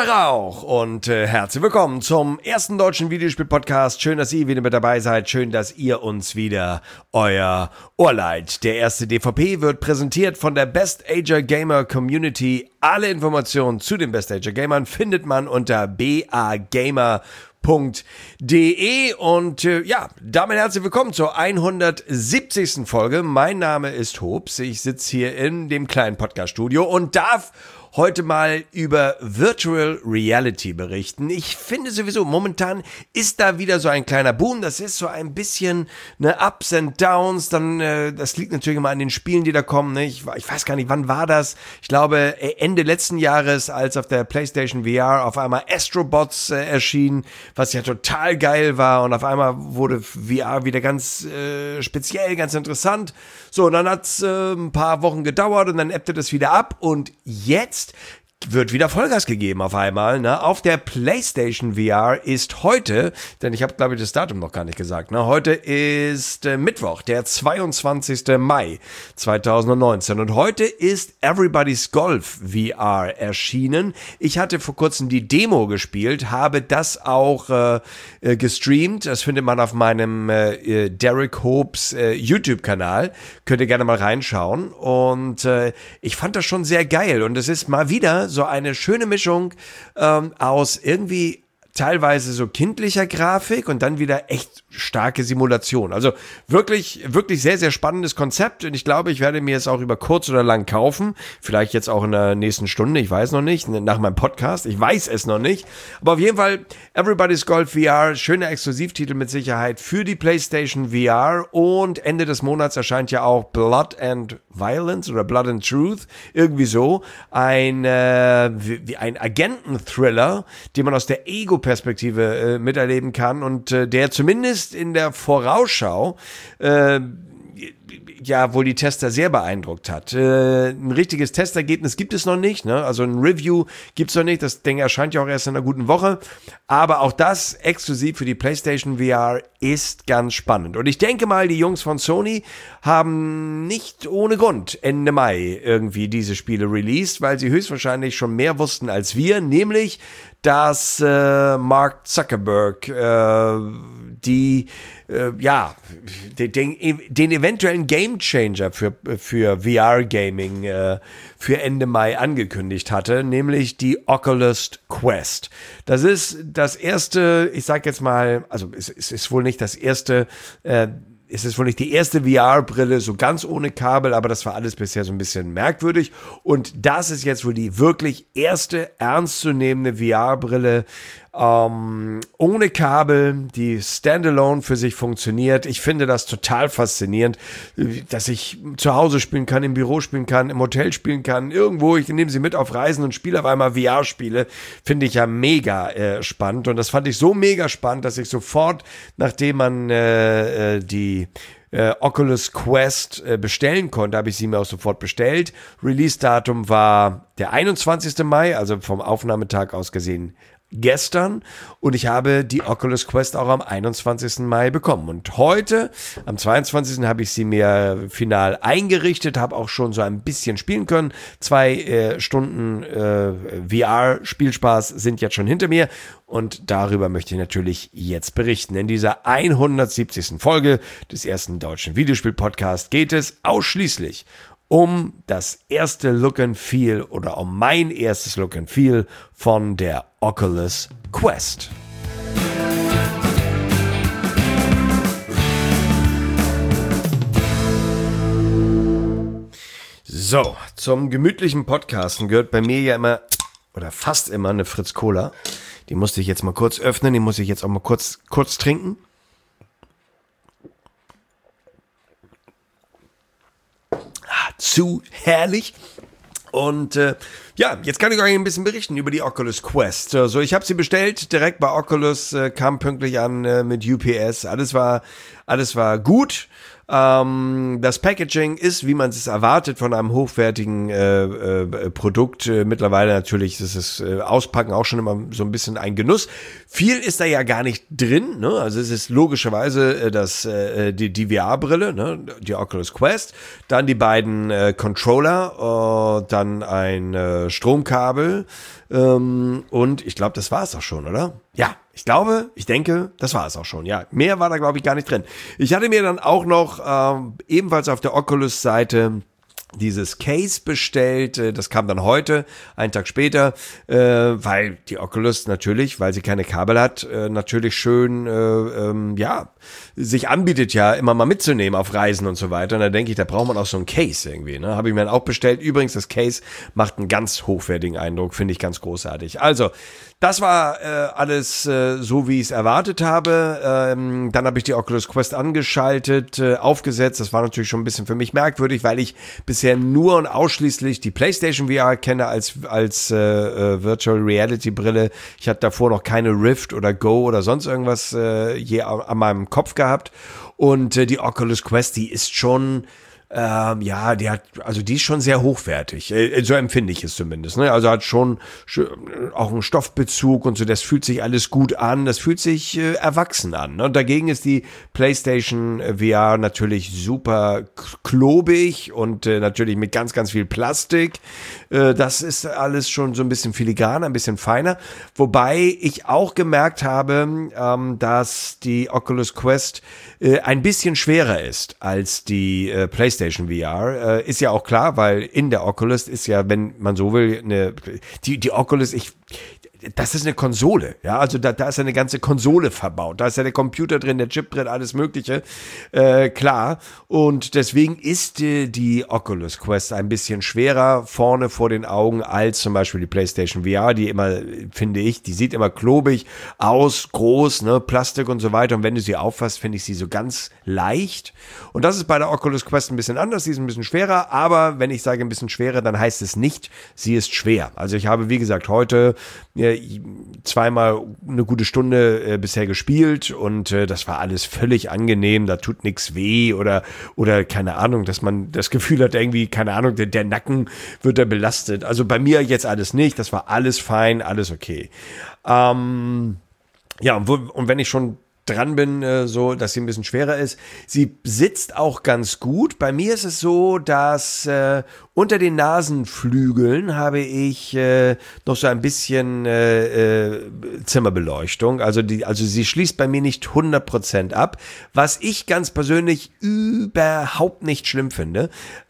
Tag auch und herzlich willkommen zum ersten deutschen Videospiel-Podcast. Schön, dass ihr wieder mit dabei seid. Schön, dass ihr uns wieder euer Ohr leiht. Der erste DVP wird präsentiert von der Best Ager Gamer Community. Alle Informationen zu den Best Ager Gamern findet man unter bagamer.de und damit herzlich willkommen zur 170. Folge. Mein Name ist Hobbs. Ich sitze hier in dem kleinen Podcast-Studio und darf heute mal über Virtual Reality berichten. Ich finde sowieso, momentan ist da wieder so ein kleiner Boom. Das ist so ein bisschen Ups and Downs. Dann, das liegt natürlich immer an den Spielen, die da kommen. Ne? Ich weiß gar nicht, wann war das? Ich glaube, Ende letzten Jahres, als auf der PlayStation VR auf einmal Astrobots erschien, was ja total geil war. Und auf einmal wurde VR wieder ganz speziell, ganz interessant. So, und dann hat's ein paar Wochen gedauert und dann ebbte das wieder ab. Und jetzt wird wieder Vollgas gegeben auf einmal. Ne? Auf der PlayStation VR ist heute, denn ich habe, glaube ich, das Datum noch gar nicht gesagt, ne? Heute ist Mittwoch, der 22. Mai 2019 und heute ist Everybody's Golf VR erschienen. Ich hatte vor kurzem die Demo gespielt, habe das auch gestreamt. Das findet man auf meinem Derek Hobbs YouTube-Kanal. Könnt ihr gerne mal reinschauen und ich fand das schon sehr geil und es ist mal wieder so eine schöne Mischung aus irgendwie teilweise so kindlicher Grafik und dann wieder echt starke Simulation. Also wirklich, wirklich sehr, sehr spannendes Konzept und ich glaube, ich werde mir es auch über kurz oder lang kaufen. Vielleicht jetzt auch in der nächsten Stunde, ich weiß noch nicht, nach meinem Podcast, ich weiß es noch nicht. Aber auf jeden Fall Everybody's Golf VR, schöner Exklusivtitel mit Sicherheit für die PlayStation VR und Ende des Monats erscheint ja auch Blood and Violence oder Blood and Truth, irgendwie so, ein Agenten-Thriller, den man aus der Ego-Perspektive miterleben kann und der zumindest in der Vorausschau wohl die Tester sehr beeindruckt hat. Ein richtiges Testergebnis gibt es noch nicht, ne? Also ein Review gibt es noch nicht. Das Ding erscheint ja auch erst in einer guten Woche. Aber auch das exklusiv für die PlayStation VR ist ganz spannend. Und ich denke mal, die Jungs von Sony haben nicht ohne Grund Ende Mai irgendwie diese Spiele released, weil sie höchstwahrscheinlich schon mehr wussten als wir, nämlich dass Mark Zuckerberg den eventuellen Gamechanger für VR-Gaming für Ende Mai angekündigt hatte, nämlich die Oculus Quest. Das ist das erste, ich sag jetzt mal, also es ist wohl nicht das erste, es ist wohl nicht die erste VR-Brille so ganz ohne Kabel, aber das war alles bisher so ein bisschen merkwürdig. Und das ist jetzt wohl die wirklich erste ernstzunehmende VR-Brille ohne Kabel, die standalone für sich funktioniert. Ich finde das total faszinierend, dass ich zu Hause spielen kann, im Büro spielen kann, im Hotel spielen kann, irgendwo. Ich nehme sie mit auf Reisen und spiele auf einmal VR-Spiele. Finde ich ja mega spannend. Und das fand ich so mega spannend, dass ich sofort, nachdem man die Oculus Quest bestellen konnte, habe ich sie mir auch sofort bestellt. Release-Datum war der 21. Mai, also vom Aufnahmetag aus gesehen gestern, und ich habe die Oculus Quest auch am 21. Mai bekommen. Und heute, am 22. habe ich sie mir final eingerichtet, habe auch schon so ein bisschen spielen können. 2 Stunden VR-Spielspaß sind jetzt schon hinter mir und darüber möchte ich natürlich jetzt berichten. In dieser 170. Folge des ersten deutschen Videospiel-Podcasts geht es ausschließlich um das erste Look and Feel oder um mein erstes Look and Feel von der Oculus Quest. So, zum gemütlichen Podcasten gehört bei mir ja immer oder fast immer eine Fritz Cola. Die musste ich jetzt mal kurz öffnen, die muss ich jetzt auch mal kurz trinken. Zu herrlich. Und jetzt kann ich euch ein bisschen berichten über die Oculus Quest. So, ich habe sie bestellt, direkt bei Oculus, kam pünktlich an mit UPS. Alles war gut. Das Packaging ist, wie man es erwartet, von einem hochwertigen Produkt. Mittlerweile natürlich ist das Auspacken auch schon immer so ein bisschen ein Genuss. Viel ist da ja gar nicht drin, ne? Also es ist logischerweise die VR-Brille, ne? Die Oculus Quest, dann die beiden Controller, dann ein Stromkabel und ich glaube, das war es auch schon, oder? Ja, ich denke, das war es auch schon. Ja, mehr war da, glaube ich, gar nicht drin. Ich hatte mir dann auch noch ebenfalls auf der Oculus-Seite dieses Case bestellt, das kam dann heute, einen Tag später, weil die Oculus natürlich, weil sie keine Kabel hat, natürlich schön, sich anbietet ja immer mal mitzunehmen auf Reisen und so weiter. Und da denke ich, da braucht man auch so ein Case irgendwie, ne? Habe ich mir dann auch bestellt. Übrigens, das Case macht einen ganz hochwertigen Eindruck, finde ich ganz großartig. Also, das war alles so, wie ich es erwartet habe. Dann habe ich die Oculus Quest angeschaltet, aufgesetzt. Das war natürlich schon ein bisschen für mich merkwürdig, weil ich bisher nur und ausschließlich die PlayStation VR kenne als Virtual Reality Brille. Ich hatte davor noch keine Rift oder Go oder sonst irgendwas je an meinem Kopf gehabt. Und die Oculus Quest, die ist schon die ist schon sehr hochwertig. So empfinde ich es zumindest. Ne? Also hat schon auch einen Stoffbezug und so. Das fühlt sich alles gut an. Das fühlt sich erwachsen an. Ne? Und dagegen ist die PlayStation VR natürlich super klobig und natürlich mit ganz, ganz viel Plastik. Das ist alles schon so ein bisschen filigraner, ein bisschen feiner. Wobei ich auch gemerkt habe, dass die Oculus Quest ein bisschen schwerer ist als die PlayStation VR. Ist ja auch klar, weil in der Oculus ist ja, wenn man so will, die Oculus, das ist eine Konsole, ja, also da ist ja eine ganze Konsole verbaut, da ist ja der Computer drin, der Chip drin, alles mögliche, klar, und deswegen ist die Oculus Quest ein bisschen schwerer vorne vor den Augen als zum Beispiel die PlayStation VR, die immer, finde ich, die sieht immer klobig aus, groß, ne, Plastik und so weiter, und wenn du sie auffasst, finde ich sie so ganz leicht, und das ist bei der Oculus Quest ein bisschen anders, sie ist ein bisschen schwerer, aber wenn ich sage ein bisschen schwerer, dann heißt es nicht, sie ist schwer. Also ich habe, wie gesagt, heute zweimal eine gute Stunde bisher gespielt und das war alles völlig angenehm, da tut nichts weh oder keine Ahnung, dass man das Gefühl hat, irgendwie, keine Ahnung, der Nacken wird da belastet. Also bei mir jetzt alles nicht, das war alles fein, alles okay. Und wenn ich schon dran bin, so, dass sie ein bisschen schwerer ist. Sie sitzt auch ganz gut. Bei mir ist es so, dass unter den Nasenflügeln habe ich noch so ein bisschen Zimmerbeleuchtung. Also sie schließt bei mir nicht 100% ab, was ich ganz persönlich überhaupt nicht schlimm finde,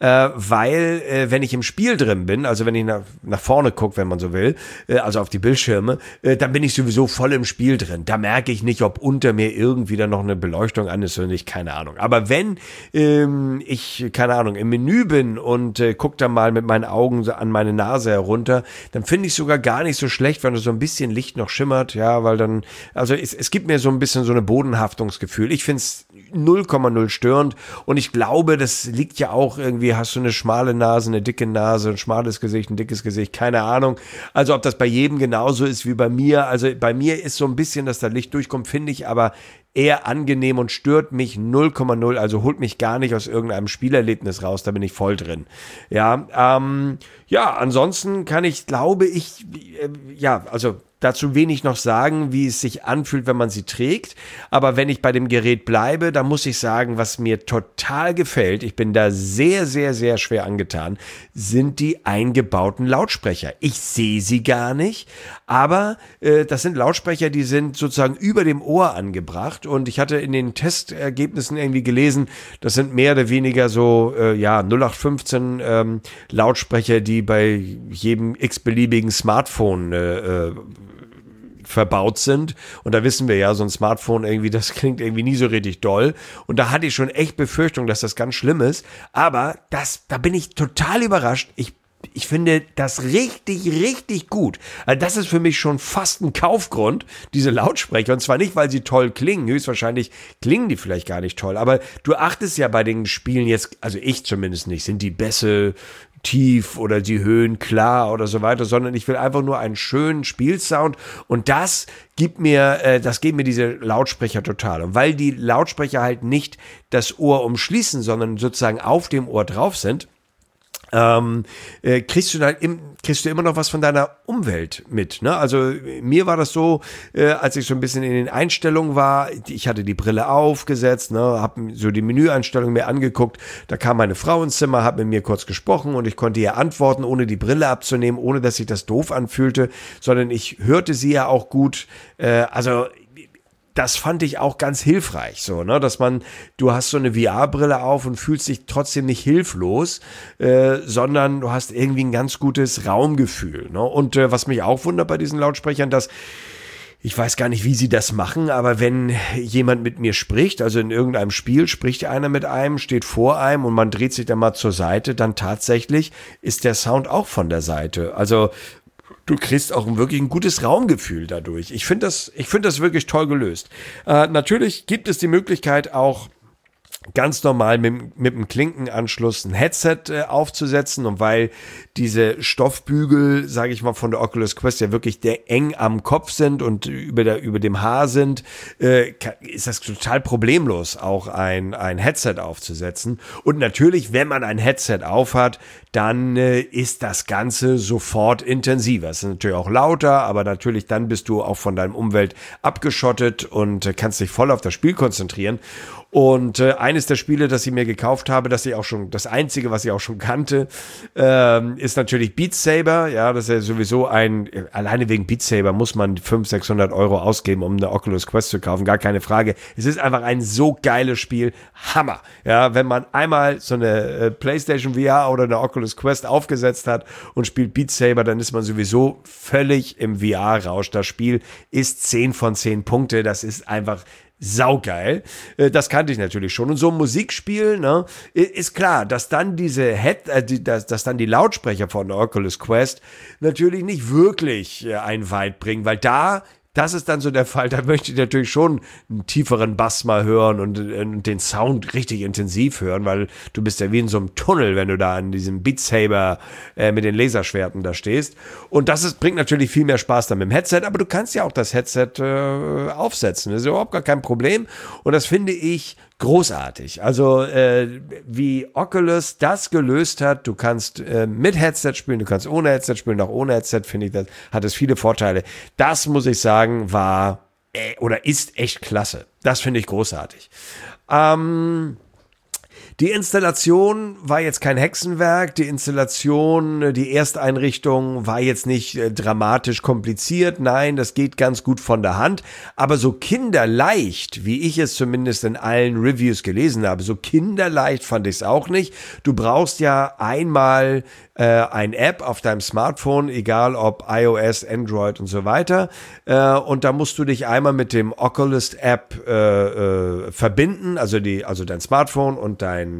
weil wenn ich im Spiel drin bin, also wenn ich nach vorne gucke, wenn man so will, also auf die Bildschirme, dann bin ich sowieso voll im Spiel drin. Da merke ich nicht, ob unter mir irgendwie dann noch eine Beleuchtung an ist oder nicht, keine Ahnung. Aber wenn ich, keine Ahnung, im Menü bin und gucke dann mal mit meinen Augen an meine Nase herunter, dann finde ich sogar gar nicht so schlecht, wenn so ein bisschen Licht noch schimmert, ja, weil dann, also es gibt mir so ein bisschen so eine Bodenhaftungsgefühl. Ich finde es 0,0 störend und ich glaube, das liegt ja auch irgendwie, hast du eine schmale Nase, eine dicke Nase, ein schmales Gesicht, ein dickes Gesicht, keine Ahnung. Also ob das bei jedem genauso ist wie bei mir. Also bei mir ist so ein bisschen, dass da Licht durchkommt, finde ich aber eher angenehm und stört mich 0,0, also holt mich gar nicht aus irgendeinem Spielerlebnis raus, da bin ich voll drin. Ja, ansonsten kann ich, glaube ich, also dazu wenig noch sagen, wie es sich anfühlt, wenn man sie trägt. Aber wenn ich bei dem Gerät bleibe, dann muss ich sagen, was mir total gefällt, ich bin da sehr, sehr, sehr schwer angetan, sind die eingebauten Lautsprecher. Ich sehe sie gar nicht, aber das sind Lautsprecher, die sind sozusagen über dem Ohr angebracht. Und ich hatte in den Testergebnissen irgendwie gelesen, das sind mehr oder weniger so 0815 Lautsprecher, die bei jedem x-beliebigen Smartphone verbaut sind. Und da wissen wir ja, so ein Smartphone irgendwie, das klingt irgendwie nie so richtig doll. Und da hatte ich schon echt Befürchtung, dass das ganz schlimm ist. Aber da bin ich total überrascht. Ich finde das richtig, richtig gut. Also das ist für mich schon fast ein Kaufgrund, diese Lautsprecher. Und zwar nicht, weil sie toll klingen. Höchstwahrscheinlich klingen die vielleicht gar nicht toll. Aber du achtest ja bei den Spielen jetzt, also ich zumindest nicht, sind die Bässe tief oder die Höhen klar oder so weiter, sondern ich will einfach nur einen schönen Spielsound und das gibt mir diese Lautsprecher total. Und weil die Lautsprecher halt nicht das Ohr umschließen, sondern sozusagen auf dem Ohr drauf sind, kriegst du immer noch was von deiner Umwelt mit, ne? Also mir war das so, als ich so ein bisschen in den Einstellungen war, ich hatte die Brille aufgesetzt, ne, habe so die Menüeinstellungen mir angeguckt, da kam meine Frau ins Zimmer, hat mit mir kurz gesprochen und ich konnte ihr antworten, ohne die Brille abzunehmen, ohne dass sich das doof anfühlte, sondern ich hörte sie ja auch gut, das fand ich auch ganz hilfreich, so, ne, dass du hast so eine VR-Brille auf und fühlst dich trotzdem nicht hilflos, sondern du hast irgendwie ein ganz gutes Raumgefühl, ne, und was mich auch wundert bei diesen Lautsprechern, dass ich weiß gar nicht, wie sie das machen, aber wenn jemand mit mir spricht, also in irgendeinem Spiel spricht einer mit einem, steht vor einem und man dreht sich dann mal zur Seite, dann tatsächlich ist der Sound auch von der Seite. Also du kriegst auch wirklich ein gutes Raumgefühl dadurch. Ich finde das wirklich toll gelöst. Natürlich gibt es die Möglichkeit auch ganz normal mit dem Klinkenanschluss ein Headset aufzusetzen, und weil diese Stoffbügel, sage ich mal, von der Oculus Quest ja wirklich eng am Kopf sind und über dem Haar sind, ist das total problemlos, auch ein Headset aufzusetzen. Und natürlich, wenn man ein Headset aufhat, dann ist das Ganze sofort intensiver. Es ist natürlich auch lauter, aber natürlich dann bist du auch von deinem Umwelt abgeschottet und kannst dich voll auf das Spiel konzentrieren. Und eines der Spiele, das ich mir gekauft habe, das einzige, was ich auch schon kannte, ist natürlich Beat Saber. Ja, das ist ja sowieso alleine wegen Beat Saber muss man 500-600 Euro ausgeben, um eine Oculus Quest zu kaufen. Gar keine Frage. Es ist einfach ein so geiles Spiel. Hammer. Ja, wenn man einmal so eine PlayStation VR oder eine Oculus Quest aufgesetzt hat und spielt Beat Saber, dann ist man sowieso völlig im VR-Rausch. Das Spiel ist 10 von 10 Punkte. Das ist einfach saugeil. Das kannte ich natürlich schon. Und so ein Musikspiel, ne, ist klar, dass dann dass dann die Lautsprecher von der Oculus Quest natürlich nicht wirklich einen weit bringen, weil das ist dann so der Fall, da möchte ich natürlich schon einen tieferen Bass mal hören und den Sound richtig intensiv hören, weil du bist ja wie in so einem Tunnel, wenn du da an diesem Beat Saber mit den Laserschwerten da stehst. Und bringt natürlich viel mehr Spaß dann mit dem Headset, aber du kannst ja auch das Headset aufsetzen. Das ist überhaupt gar kein Problem. Und das finde ich großartig. Also wie Oculus das gelöst hat, du kannst mit Headset spielen, du kannst ohne Headset spielen, auch ohne Headset, finde ich, das hat es viele Vorteile. Das muss ich sagen, war oder ist echt klasse. Das finde ich großartig. Die Installation war jetzt kein Hexenwerk. Die Ersteinrichtung war jetzt nicht dramatisch kompliziert. Nein, das geht ganz gut von der Hand. Aber so kinderleicht, wie ich es zumindest in allen Reviews gelesen habe, so kinderleicht fand ich es auch nicht. Du brauchst ja einmal eine App auf deinem Smartphone, egal ob iOS, Android und so weiter. Und da musst du dich einmal mit dem Oculus App verbinden, also dein Smartphone und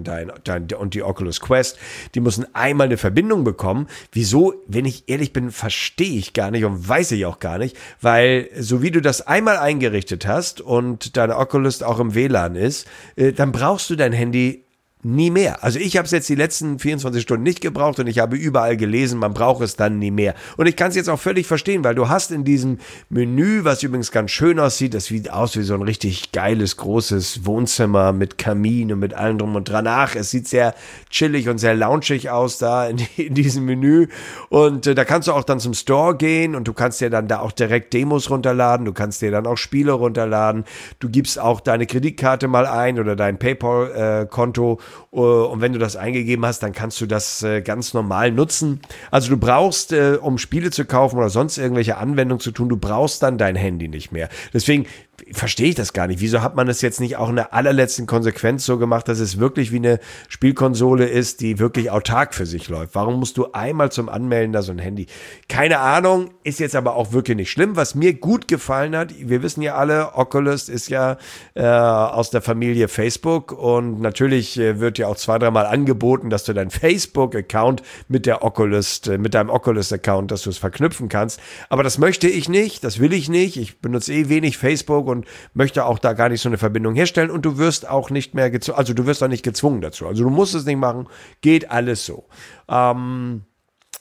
und die Oculus Quest, die müssen einmal eine Verbindung bekommen. Wieso, wenn ich ehrlich bin, verstehe ich gar nicht und weiß ich auch gar nicht, weil so wie du das einmal eingerichtet hast und deine Oculus auch im WLAN ist, dann brauchst du dein Handy nie mehr. Also ich habe es jetzt die letzten 24 Stunden nicht gebraucht und ich habe überall gelesen, man braucht es dann nie mehr. Und ich kann es jetzt auch völlig verstehen, weil du hast in diesem Menü, was übrigens ganz schön aussieht, das sieht aus wie so ein richtig geiles, großes Wohnzimmer mit Kamin und mit allem drum und dran. Ach, es sieht sehr chillig und sehr loungig aus da in diesem Menü. Und da kannst du auch dann zum Store gehen und du kannst dir dann da auch direkt Demos runterladen, du kannst dir dann auch Spiele runterladen, du gibst auch deine Kreditkarte mal ein oder dein PayPal-Konto. Und wenn du das eingegeben hast, dann kannst du das ganz normal nutzen. Also du brauchst, um Spiele zu kaufen oder sonst irgendwelche Anwendungen zu tun, du brauchst dann dein Handy nicht mehr. Deswegen verstehe ich das gar nicht. Wieso hat man das jetzt nicht auch in der allerletzten Konsequenz so gemacht, dass es wirklich wie eine Spielkonsole ist, die wirklich autark für sich läuft? Warum musst du einmal zum Anmelden da so ein Handy? Keine Ahnung, ist jetzt aber auch wirklich nicht schlimm. Was mir gut gefallen hat, wir wissen ja alle, Oculus ist ja aus der Familie Facebook und natürlich wird ja auch 2-3 Mal angeboten, dass du deinen Facebook-Account mit deinem Oculus-Account, dass du es verknüpfen kannst. Aber das möchte ich nicht, das will ich nicht. Ich benutze wenig Facebook und möchte auch da gar nicht so eine Verbindung herstellen und du wirst auch nicht mehr du wirst auch nicht gezwungen dazu. Also du musst es nicht machen, geht alles so.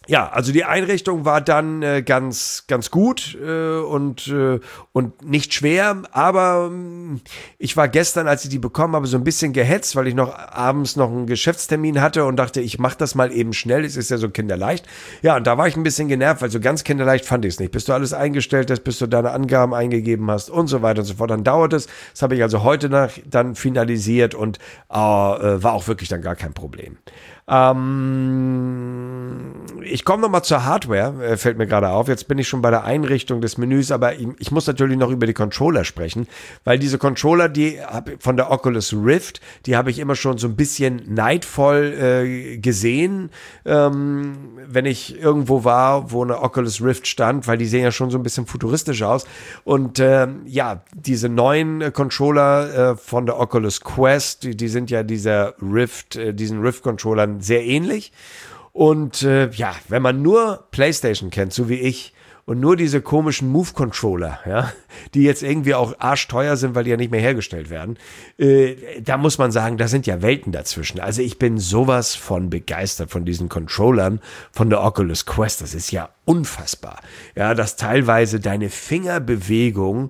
Ja, also die Einrichtung war dann ganz gut und nicht schwer, aber ich war gestern, als ich die bekommen habe, so ein bisschen gehetzt, weil ich noch abends noch einen Geschäftstermin hatte und dachte, ich mache das mal eben schnell, es ist ja so kinderleicht. Ja, und da war ich ein bisschen genervt, weil so ganz kinderleicht fand ich es nicht. Bis du alles eingestellt hast, bis du deine Angaben eingegeben hast und so weiter und so fort, dann dauert es. Das habe ich also heute dann finalisiert und war auch wirklich dann gar kein Problem. Ich komme nochmal zur Hardware, fällt mir gerade auf. Jetzt bin ich schon bei der Einrichtung des Menüs, aber ich muss natürlich noch über die Controller sprechen, weil diese Controller, die von der Oculus Rift, die habe ich immer schon so ein bisschen neidvoll gesehen, wenn ich irgendwo war, wo eine Oculus Rift stand, weil die sehen ja schon so ein bisschen futuristisch aus. Und ja, diese neuen Controller von der Oculus Quest, die sind ja diesen Rift-Controllern sehr ähnlich. Und ja, wenn man nur PlayStation kennt, so wie ich, und nur diese komischen Move-Controller, ja, die jetzt irgendwie auch arschteuer sind, weil die ja nicht mehr hergestellt werden, da muss man sagen, da sind ja Welten dazwischen. Also ich bin sowas von begeistert von diesen Controllern von der Oculus Quest. Das ist ja unfassbar. Ja, dass teilweise deine Fingerbewegung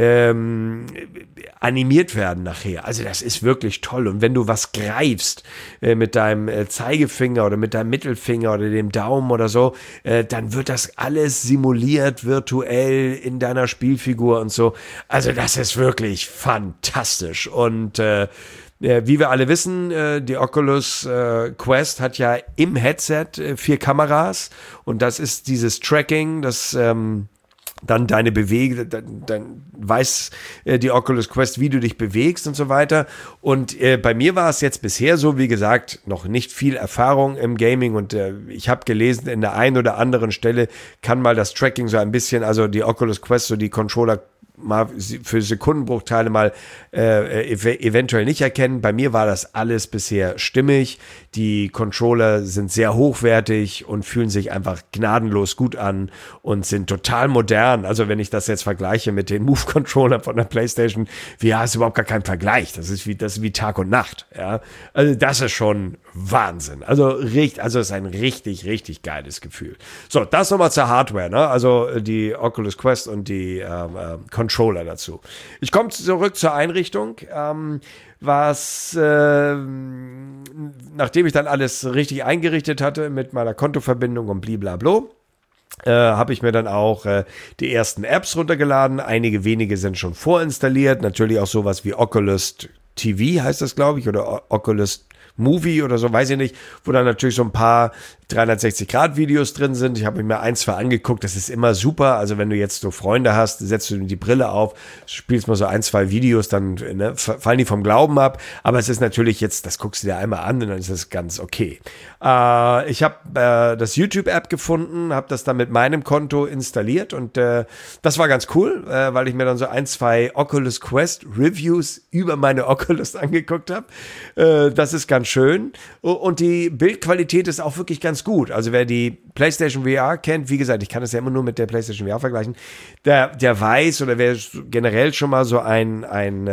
animiert werden nachher. Also das ist wirklich toll. Und wenn du was greifst mit deinem Zeigefinger oder mit deinem Mittelfinger oder dem Daumen oder so, dann wird das alles simuliert virtuell in deiner Spielfigur und so. Also das ist wirklich fantastisch. Und wie wir alle wissen, die Oculus Quest hat ja im Headset 4 Kameras und das ist dieses Tracking, das dann deine Bewegung, dann weiß die Oculus Quest, wie du dich bewegst und so weiter. Und bei mir war es jetzt bisher so, wie gesagt, noch nicht viel Erfahrung im Gaming und ich habe gelesen, in der einen oder anderen Stelle kann mal das Tracking so ein bisschen, also die Oculus Quest, so die Controller mal für Sekundenbruchteile mal eventuell nicht erkennen. Bei mir war das alles bisher stimmig. Die Controller sind sehr hochwertig und fühlen sich einfach gnadenlos gut an und sind total modern. Also wenn ich das jetzt vergleiche mit den Move-Controllern von der PlayStation, ja, ist überhaupt gar kein Vergleich. Das ist wie Tag und Nacht. Ja, also das ist schon Wahnsinn. Also ist ein richtig, richtig geiles Gefühl. So, das nochmal zur Hardware, ne? Also die Oculus Quest und die Controller dazu. Ich komme zurück zur Einrichtung. Nachdem ich dann alles richtig eingerichtet hatte mit meiner Kontoverbindung und bliblablo, habe ich mir dann auch die ersten Apps runtergeladen. Einige wenige sind schon vorinstalliert. Natürlich auch sowas wie Oculus TV heißt das, glaube ich, oder Oculus Movie oder so, weiß ich nicht, wo dann natürlich so ein paar 360-Grad-Videos drin sind. Ich habe mir 1, 2 angeguckt, das ist immer super. Also wenn du jetzt so Freunde hast, setzt du die Brille auf, spielst mal so 1, 2 Videos, dann fallen die vom Glauben ab. Aber es ist natürlich jetzt, das guckst du dir einmal an und dann ist das ganz okay. Ich habe das YouTube-App gefunden, habe das dann mit meinem Konto installiert und das war ganz cool, weil ich mir dann so 1, 2 Oculus Quest Reviews über meine Oculus angeguckt habe. Das ist ganz schön und die Bildqualität ist auch wirklich ganz gut. Also wer die PlayStation VR kennt, wie gesagt, ich kann das ja immer nur mit der PlayStation VR vergleichen, der weiß oder wer generell schon mal so eine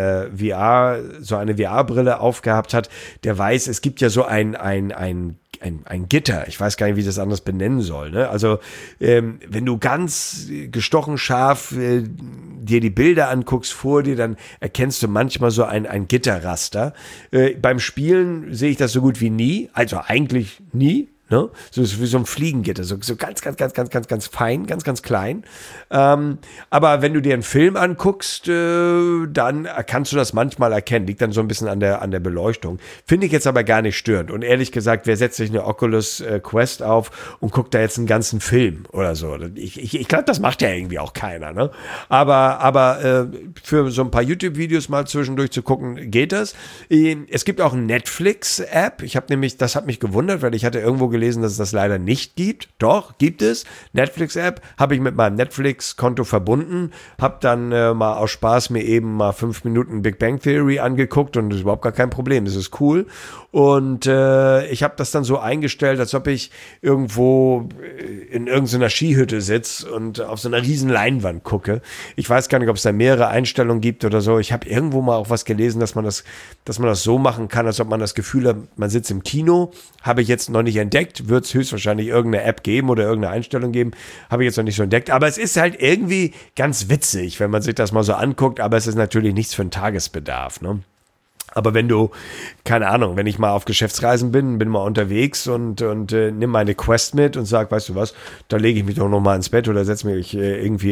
VR-Brille aufgehabt hat, der weiß, es gibt ja so ein Gitter. Ich weiß gar nicht, wie ich das anders benennen soll. Ne? Also wenn du ganz gestochen scharf dir die Bilder anguckst vor dir, dann erkennst du manchmal so ein Gitterraster. Beim Spielen sehe ich das so gut wie nie, also eigentlich nie. Ne? So wie so ein Fliegengitter, so ganz fein, ganz klein. Aber wenn du dir einen Film anguckst, dann kannst du das manchmal erkennen. Liegt dann so ein bisschen an der Beleuchtung. Finde ich jetzt aber gar nicht störend. Und ehrlich gesagt, wer setzt sich eine Oculus Quest auf und guckt da jetzt einen ganzen Film oder so? Ich glaube, das macht ja irgendwie auch keiner. Ne? Aber für so ein paar YouTube-Videos mal zwischendurch zu gucken, geht das. Es gibt auch eine Netflix-App. Das hat mich gewundert, weil ich hatte irgendwo gelesen, dass es das leider nicht gibt. Doch, gibt es. Netflix-App habe ich mit meinem Netflix-Konto verbunden, habe dann mal aus Spaß mir eben mal 5 Minuten Big Bang Theory angeguckt und das ist überhaupt gar kein Problem. Das ist cool. Und ich habe das dann so eingestellt, als ob ich irgendwo in irgendeiner Skihütte sitze und auf so einer riesen Leinwand gucke. Ich weiß gar nicht, ob es da mehrere Einstellungen gibt oder so. Ich habe irgendwo mal auch was gelesen, dass man das so machen kann, als ob man das Gefühl hat, man sitzt im Kino. Habe ich jetzt noch nicht entdeckt. entdeckt. Wird es höchstwahrscheinlich irgendeine App geben oder irgendeine Einstellung geben. Habe ich jetzt noch nicht so entdeckt. Aber es ist halt irgendwie ganz witzig, wenn man sich das mal so anguckt. Aber es ist natürlich nichts für den Tagesbedarf, ne? Aber wenn du, keine Ahnung, wenn ich mal auf Geschäftsreisen bin mal unterwegs und nimm meine Quest mit und sag, weißt du was, da lege ich mich doch noch mal ins Bett oder setze mich irgendwie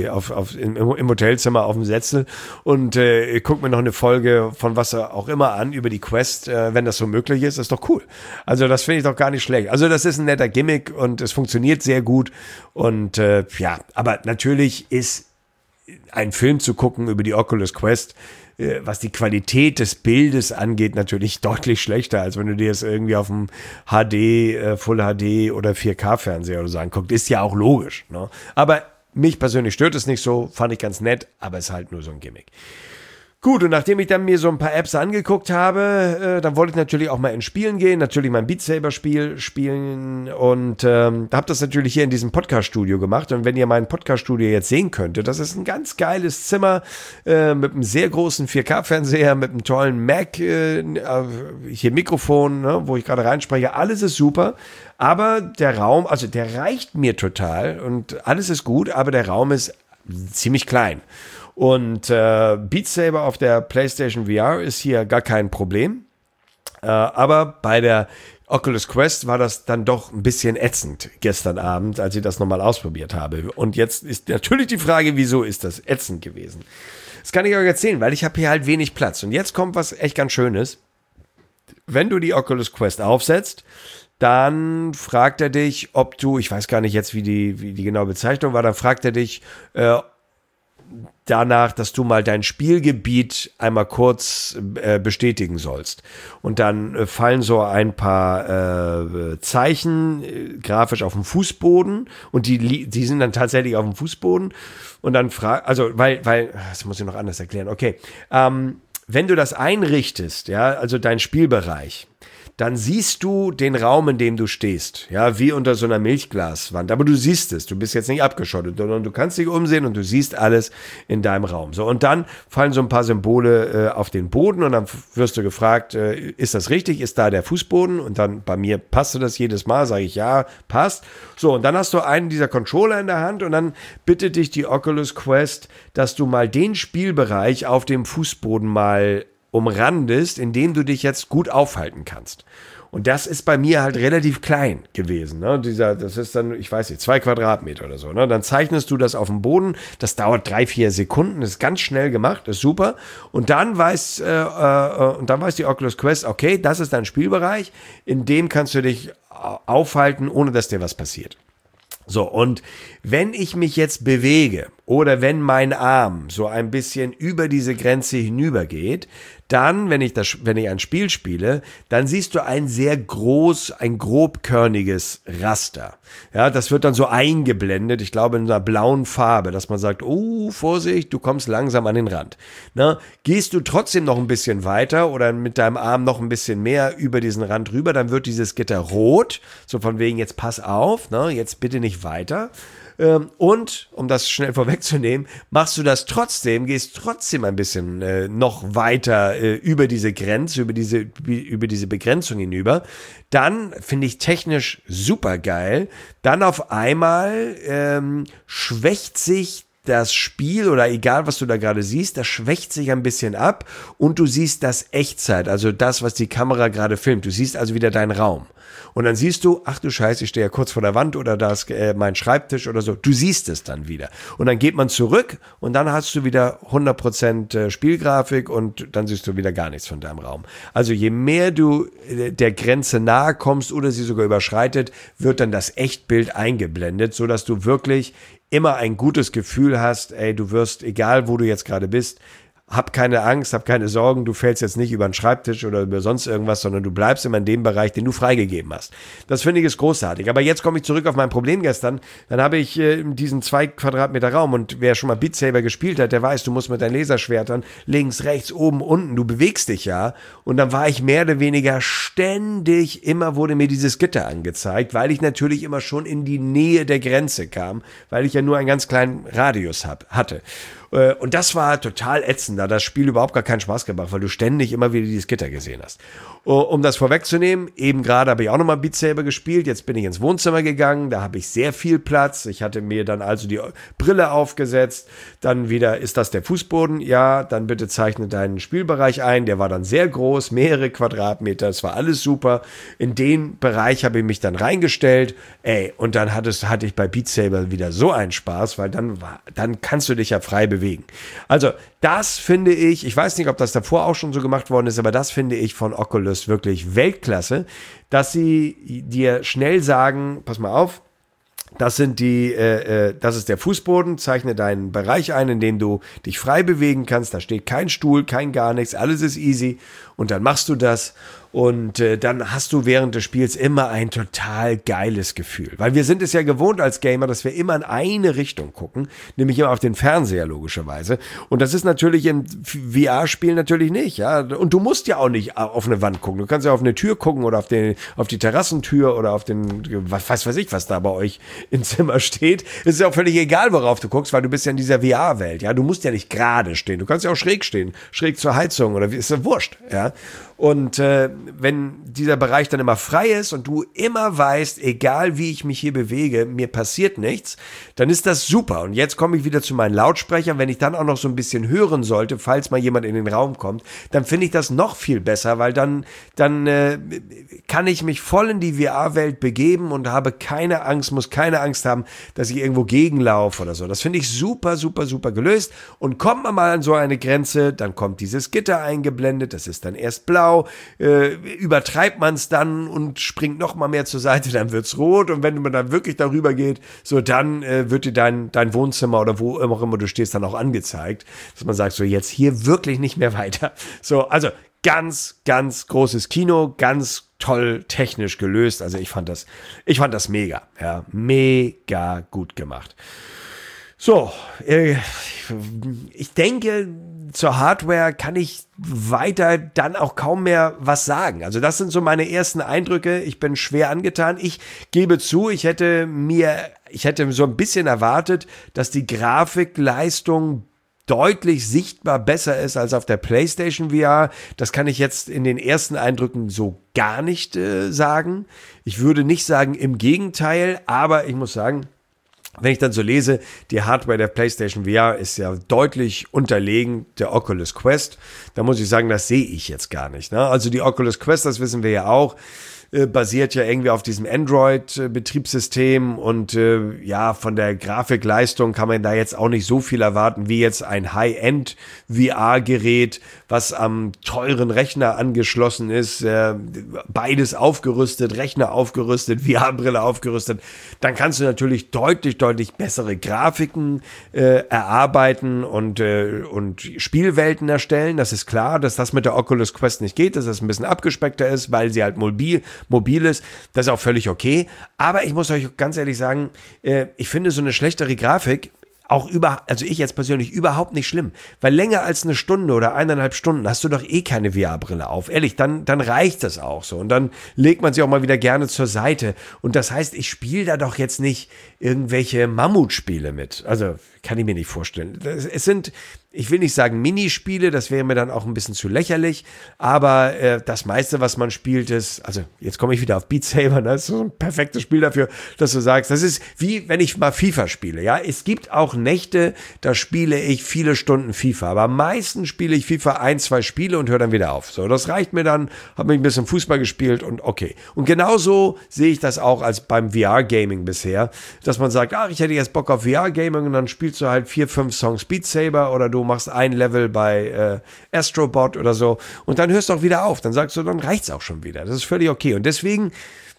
im Hotelzimmer auf dem Sessel und guck mir noch eine Folge von was auch immer an über die Quest, wenn das so möglich ist doch cool. Also das finde ich doch gar nicht schlecht. Also das ist ein netter Gimmick und es funktioniert sehr gut und ja, aber natürlich ist einen Film zu gucken über die Oculus Quest, was die Qualität des Bildes angeht, natürlich deutlich schlechter, als wenn du dir das irgendwie auf dem HD, Full HD oder 4K-Fernseher oder so anguckst. Ist ja auch logisch, ne? Aber mich persönlich stört es nicht so, fand ich ganz nett, aber ist halt nur so ein Gimmick. Gut, und nachdem ich dann mir so ein paar Apps angeguckt habe, dann wollte ich natürlich auch mal in Spielen gehen, natürlich mein Beat Saber Spiel spielen und habe das natürlich hier in diesem Podcast-Studio gemacht. Und wenn ihr mein Podcast-Studio jetzt sehen könntet, das ist ein ganz geiles Zimmer mit einem sehr großen 4K-Fernseher, mit einem tollen Mac, hier Mikrofon, ne, wo ich gerade reinspreche, alles ist super. Aber der Raum, also der reicht mir total und alles ist gut, aber der Raum ist ziemlich klein. Und Beat Saber auf der PlayStation VR ist hier gar kein Problem. Aber bei der Oculus Quest war das dann doch ein bisschen ätzend gestern Abend, als ich das nochmal ausprobiert habe. Und jetzt ist natürlich die Frage, wieso ist das ätzend gewesen? Das kann ich euch erzählen, weil ich habe hier halt wenig Platz. Und jetzt kommt was echt ganz Schönes. Wenn du die Oculus Quest aufsetzt, dann fragt er dich, ob du, ich weiß gar nicht jetzt, wie die genaue Bezeichnung war, dann fragt er dich, danach, dass du mal dein Spielgebiet einmal kurz bestätigen sollst. Und dann fallen so ein paar Zeichen grafisch auf dem Fußboden und die sind dann tatsächlich auf dem Fußboden und dann weil, das muss ich noch anders erklären, okay, wenn du das einrichtest, ja, also dein Spielbereich, dann siehst du den Raum, in dem du stehst. Ja, wie unter so einer Milchglaswand. Aber du siehst es. Du bist jetzt nicht abgeschottet, sondern du kannst dich umsehen und du siehst alles in deinem Raum. So, und dann fallen so ein paar Symbole auf den Boden und dann wirst du gefragt, ist das richtig? Ist da der Fußboden? Und dann bei mir passte das jedes Mal, sage ich ja, passt. So, und dann hast du einen dieser Controller in der Hand und dann bittet dich die Oculus Quest, dass du mal den Spielbereich auf dem Fußboden mal umrandest, indem du dich jetzt gut aufhalten kannst. Und das ist bei mir halt relativ klein gewesen. Ne? Das ist dann, ich weiß nicht, 2 Quadratmeter oder so. Ne? Dann zeichnest du das auf dem Boden. Das dauert 3-4 Sekunden. Das ist ganz schnell gemacht. Das ist super. Und dann weiß die Oculus Quest, okay, das ist dein Spielbereich. In dem kannst du dich aufhalten, ohne dass dir was passiert. So, und wenn ich mich jetzt bewege oder wenn mein Arm so ein bisschen über diese Grenze hinübergeht, dann, wenn ich ein Spiel spiele, dann siehst du ein grobkörniges Raster. Ja, das wird dann so eingeblendet, ich glaube in einer blauen Farbe, dass man sagt, oh, Vorsicht, du kommst langsam an den Rand. Na, gehst du trotzdem noch ein bisschen weiter oder mit deinem Arm noch ein bisschen mehr über diesen Rand rüber, dann wird dieses Gitter rot, so von wegen, jetzt pass auf, ne, jetzt bitte nicht weiter. Und, um das schnell vorwegzunehmen, gehst trotzdem ein bisschen noch weiter über diese Grenze, über diese Begrenzung hinüber, dann finde ich technisch super geil. Dann auf einmal schwächt sich das Spiel oder egal, was du da gerade siehst, das schwächt sich ein bisschen ab und du siehst das Echtzeit, also das, was die Kamera gerade filmt. Du siehst also wieder deinen Raum. Und dann siehst du, ach du Scheiße, ich stehe ja kurz vor der Wand oder da ist mein Schreibtisch oder so. Du siehst es dann wieder. Und dann geht man zurück und dann hast du wieder 100% Spielgrafik und dann siehst du wieder gar nichts von deinem Raum. Also je mehr du der Grenze nahe kommst oder sie sogar überschreitet, wird dann das Echtbild eingeblendet, sodass du wirklich immer ein gutes Gefühl hast, ey, du wirst, egal wo du jetzt gerade bist, hab keine Angst, hab keine Sorgen, du fällst jetzt nicht über den Schreibtisch oder über sonst irgendwas, sondern du bleibst immer in dem Bereich, den du freigegeben hast. Das finde ich ist großartig. Aber jetzt komme ich zurück auf mein Problem gestern. Dann habe ich diesen 2 Quadratmeter Raum und wer schon mal Beat Saber gespielt hat, der weiß, du musst mit deinen Laserschwertern links, rechts, oben, unten, du bewegst dich ja. Und dann war ich mehr oder weniger ständig, immer wurde mir dieses Gitter angezeigt, weil ich natürlich immer schon in die Nähe der Grenze kam, weil ich ja nur einen ganz kleinen Radius hatte. Und das war total ätzend, da das Spiel überhaupt gar keinen Spaß gemacht, weil du ständig immer wieder dieses Gitter gesehen hast. Um das vorwegzunehmen, eben gerade habe ich auch nochmal Beat Saber gespielt, jetzt bin ich ins Wohnzimmer gegangen, da habe ich sehr viel Platz, ich hatte mir dann also die Brille aufgesetzt, dann wieder, ist das der Fußboden? Ja, dann bitte zeichne deinen Spielbereich ein, der war dann sehr groß, mehrere Quadratmeter, es war alles super, in den Bereich habe ich mich dann reingestellt, und dann hatte ich bei Beat Saber wieder so einen Spaß, weil dann kannst du dich ja frei bewegen. Also das finde ich weiß nicht, ob das davor auch schon so gemacht worden ist, aber das finde ich von Oculus wirklich Weltklasse, dass sie dir schnell sagen, pass mal auf, das ist der Fußboden, zeichne deinen Bereich ein, in dem du dich frei bewegen kannst, da steht kein Stuhl, kein gar nichts, alles ist easy und dann machst du das und dann hast du während des Spiels immer ein total geiles Gefühl, weil wir sind es ja gewohnt als Gamer, dass wir immer in eine Richtung gucken, nämlich immer auf den Fernseher logischerweise und das ist natürlich im VR-Spiel natürlich nicht, ja, und du musst ja auch nicht auf eine Wand gucken, du kannst ja auf eine Tür gucken oder auf die Terrassentür oder auf den, was weiß ich, was da bei euch im Zimmer steht. Es ist ja auch völlig egal, worauf du guckst, weil du bist ja in dieser VR-Welt, ja. Du musst ja nicht gerade stehen. Du kannst ja auch schräg stehen. Schräg zur Heizung oder ist ja wurscht, ja. Und wenn dieser Bereich dann immer frei ist und du immer weißt, egal wie ich mich hier bewege, mir passiert nichts, dann ist das super. Und jetzt komme ich wieder zu meinen Lautsprechern. Wenn ich dann auch noch so ein bisschen hören sollte, falls mal jemand in den Raum kommt, dann finde ich das noch viel besser, weil dann kann ich mich voll in die VR-Welt begeben und habe keine Angst, muss keine Angst haben, dass ich irgendwo gegenlaufe oder so. Das finde ich super, super, super gelöst. Und kommt man mal an so eine Grenze, dann kommt dieses Gitter eingeblendet, das ist dann erst blau, übertreibt man es dann und springt noch mal mehr zur Seite, dann wird's rot und wenn man dann wirklich darüber geht, so dann wird dir dein Wohnzimmer oder wo auch immer du stehst dann auch angezeigt, dass man sagt, so jetzt hier wirklich nicht mehr weiter. So, also ganz, ganz großes Kino, ganz toll technisch gelöst. Also ich fand das mega, ja, mega gut gemacht. So, ich denke, zur Hardware kann ich weiter dann auch kaum mehr was sagen. Also das sind so meine ersten Eindrücke. Ich bin schwer angetan. Ich gebe zu, ich hätte so ein bisschen erwartet, dass die Grafikleistung deutlich sichtbar besser ist als auf der PlayStation VR. Das kann ich jetzt in den ersten Eindrücken so gar nicht sagen. Ich würde nicht sagen im Gegenteil, aber ich muss sagen, wenn ich dann so lese, die Hardware der PlayStation VR ist ja deutlich unterlegen der Oculus Quest. Da muss ich sagen, das sehe ich jetzt gar nicht, ne? Also die Oculus Quest, das wissen wir ja auch, basiert ja irgendwie auf diesem Android-Betriebssystem und ja, von der Grafikleistung kann man da jetzt auch nicht so viel erwarten wie jetzt ein High-End-VR-Gerät, was am teuren Rechner angeschlossen ist, beides aufgerüstet, Rechner aufgerüstet, VR-Brille aufgerüstet. Dann kannst du natürlich deutlich, deutlich bessere Grafiken erarbeiten und Spielwelten erstellen. Das ist klar, dass das mit der Oculus Quest nicht geht, dass das ein bisschen abgespeckter ist, weil sie halt mobil ist. Das ist auch völlig okay. Aber ich muss euch ganz ehrlich sagen, ich finde so eine schlechtere Grafik also ich jetzt persönlich überhaupt nicht schlimm, weil länger als eine Stunde oder 1,5 Stunden hast du doch eh keine VR-Brille auf. Ehrlich, dann reicht das auch so und dann legt man sie auch mal wieder gerne zur Seite und das heißt, ich spiele da doch jetzt nicht irgendwelche Mammutspiele mit. Also kann ich mir nicht vorstellen. Es sind, ich will nicht sagen Minispiele, das wäre mir dann auch ein bisschen zu lächerlich, aber das meiste, was man spielt, ist, also jetzt komme ich wieder auf Beat Saber, das ist so ein perfektes Spiel dafür, dass du sagst, das ist wie, wenn ich mal FIFA spiele, ja, es gibt auch Nächte, da spiele ich viele Stunden FIFA, aber meistens spiele ich FIFA 1, 2 Spiele und höre dann wieder auf, so, das reicht mir dann, habe mich ein bisschen Fußball gespielt und okay, und genauso sehe ich das auch als beim VR-Gaming bisher, dass man sagt, ach, ich hätte jetzt Bock auf VR-Gaming und dann spielst du halt 4, 5 Songs Beat Saber oder du machst ein Level bei Astrobot oder so und dann hörst du auch wieder auf. Dann sagst du, dann reicht's auch schon wieder. Das ist völlig okay. Und deswegen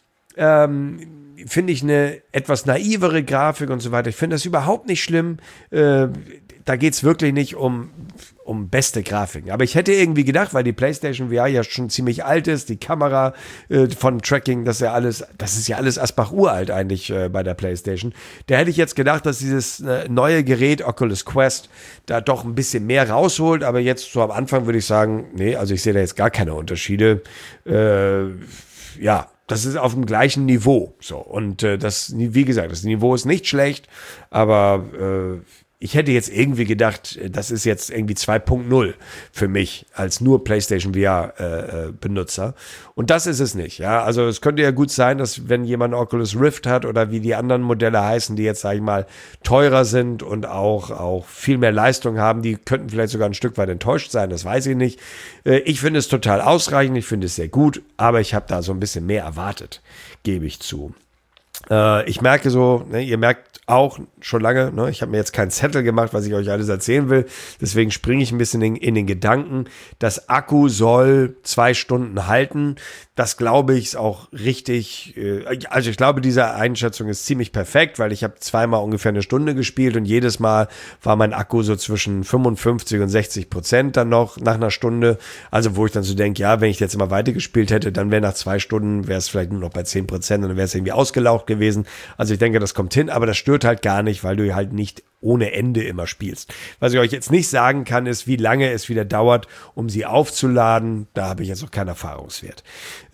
finde ich eine etwas naivere Grafik und so weiter. Ich finde das überhaupt nicht schlimm. Da geht's wirklich nicht um beste Grafiken. Aber ich hätte irgendwie gedacht, weil die PlayStation VR ja schon ziemlich alt ist, die Kamera von Tracking, das ist ja alles Asbach uralt eigentlich bei der PlayStation. Da hätte ich jetzt gedacht, dass dieses neue Gerät Oculus Quest da doch ein bisschen mehr rausholt. Aber jetzt so am Anfang würde ich sagen, nee, also ich sehe da jetzt gar keine Unterschiede. Ja, das ist auf dem gleichen Niveau. So. Und wie gesagt, das Niveau ist nicht schlecht, aber ich hätte jetzt irgendwie gedacht, das ist jetzt irgendwie 2.0 für mich als nur PlayStation VR Benutzer. Und das ist es nicht. Ja, also es könnte ja gut sein, dass wenn jemand Oculus Rift hat oder wie die anderen Modelle heißen, die jetzt, sage ich mal, teurer sind und auch viel mehr Leistung haben, die könnten vielleicht sogar ein Stück weit enttäuscht sein. Das weiß ich nicht. Ich finde es total ausreichend. Ich finde es sehr gut, aber ich habe da so ein bisschen mehr erwartet, gebe ich zu. Ich merke so, ne, ihr merkt auch schon lange, ne, ich habe mir jetzt keinen Zettel gemacht, was ich euch alles erzählen will, deswegen springe ich ein bisschen in den Gedanken. Das Akku soll 2 Stunden halten, das glaube ich ist auch richtig, also ich glaube, diese Einschätzung ist ziemlich perfekt, weil ich habe zweimal ungefähr eine Stunde gespielt und jedes Mal war mein Akku so zwischen 55 und 60% dann noch nach einer Stunde, also wo ich dann so denke, ja, wenn ich jetzt immer weiter gespielt hätte, dann wäre nach 2 Stunden, wäre es vielleicht nur noch bei 10% und dann wäre es irgendwie ausgelaugt gewesen. Also ich denke, das kommt hin, aber das stört halt gar nicht, weil du halt nicht ohne Ende immer spielst. Was ich euch jetzt nicht sagen kann, ist, wie lange es wieder dauert, um sie aufzuladen. Da habe ich jetzt noch keinen Erfahrungswert.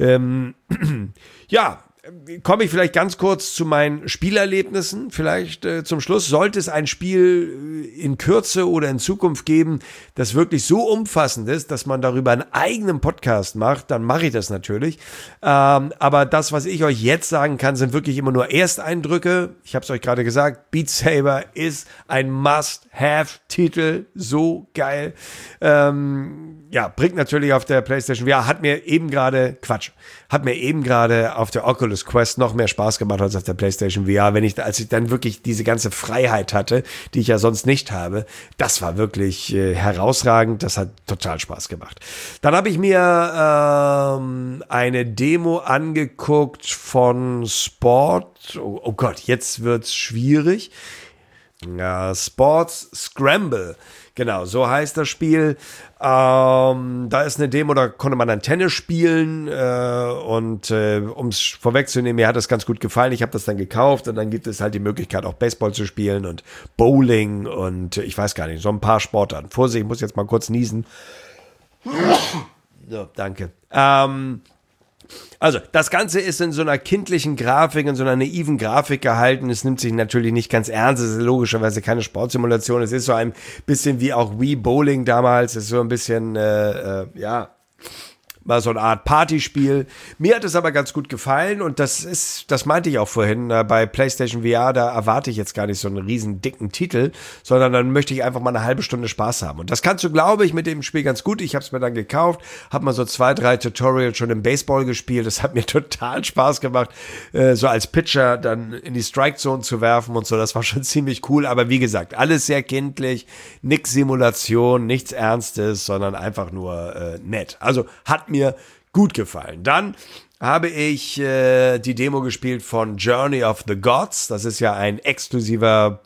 Ja, komme ich vielleicht ganz kurz zu meinen Spielerlebnissen, vielleicht zum Schluss. Sollte es ein Spiel in Kürze oder in Zukunft geben, das wirklich so umfassend ist, dass man darüber einen eigenen Podcast macht, dann mache ich das natürlich. Aber das, was ich euch jetzt sagen kann, sind wirklich immer nur Ersteindrücke. Ich habe es euch gerade gesagt, Beat Saber ist ein Must-Have-Titel, so geil. Ja, bringt natürlich auf der PlayStation VR, hat mir eben gerade auf der Oculus Quest noch mehr Spaß gemacht als auf der PlayStation VR, als ich dann wirklich diese ganze Freiheit hatte, die ich ja sonst nicht habe. Das war wirklich herausragend, das hat total Spaß gemacht. Dann habe ich mir eine Demo angeguckt von Sport, oh Gott, jetzt wird's schwierig. Ja, Sports Scramble. Genau, so heißt das Spiel. Da ist eine Demo, da konnte man dann Tennis spielen und um es vorwegzunehmen, mir hat das ganz gut gefallen. Ich habe das dann gekauft und dann gibt es halt die Möglichkeit, auch Baseball zu spielen und Bowling und ich weiß gar nicht, so ein paar Sportarten. Vorsicht, ich muss jetzt mal kurz niesen. So, danke. Also, das Ganze ist in so einer kindlichen Grafik, in so einer naiven Grafik gehalten. Es nimmt sich natürlich nicht ganz ernst. Es ist logischerweise keine Sportsimulation. Es ist so ein bisschen wie auch Wii Bowling damals. Es ist so ein bisschen, ja, war so eine Art Partyspiel. Mir hat es aber ganz gut gefallen und das meinte ich auch vorhin, bei PlayStation VR, da erwarte ich jetzt gar nicht so einen riesen dicken Titel, sondern dann möchte ich einfach mal eine halbe Stunde Spaß haben. Und das kannst du, glaube ich, mit dem Spiel ganz gut. Ich habe es mir dann gekauft, habe mal so 2, 3 Tutorials schon im Baseball gespielt. Das hat mir total Spaß gemacht, so als Pitcher dann in die Strike-Zone zu werfen und so. Das war schon ziemlich cool. Aber wie gesagt, alles sehr kindlich, nix Simulation, nichts Ernstes, sondern einfach nur nett. Also hat mir gut gefallen. Dann habe ich die Demo gespielt von Journey of the Gods. Das ist ja ein exklusiver